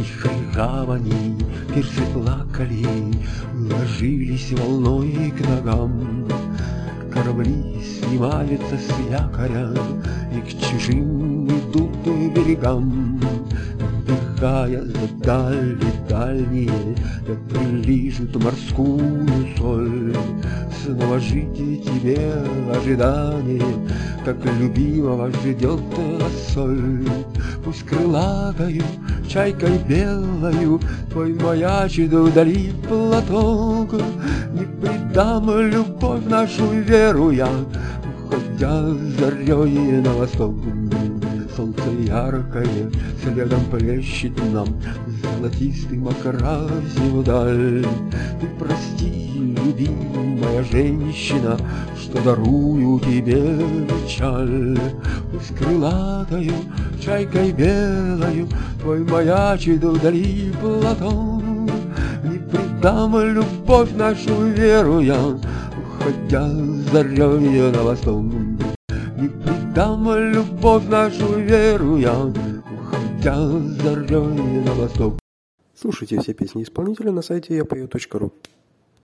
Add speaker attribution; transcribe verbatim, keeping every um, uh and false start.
Speaker 1: тихой гавани пирсы плакали, ложились волной к ногам. Корабли снимаются с якоря и к чужим идут берегам. Вдыхая за дали дальние, ветры лижут морскую соль. Снова жить тебе ожидание, как любимого ждет соль. Пусть крылатою, чайкой белою твой маячит вдали платок. Не предам любовь нашу веру я, уходя зарей на восток. Солнце яркое следом плещет нам золотистым окрасив даль. Ты прости, любимая женщина, что дарую тебе печаль. Пусть крылатою, чайкой белою твой маячит вдали платок. Не предам любовь нашу веру я, уходя зарей на восток. Не предам любовь нашу веру я, уходя зарей на восток.
Speaker 2: Слушайте все песни исполнителя на сайте я пою точка ру.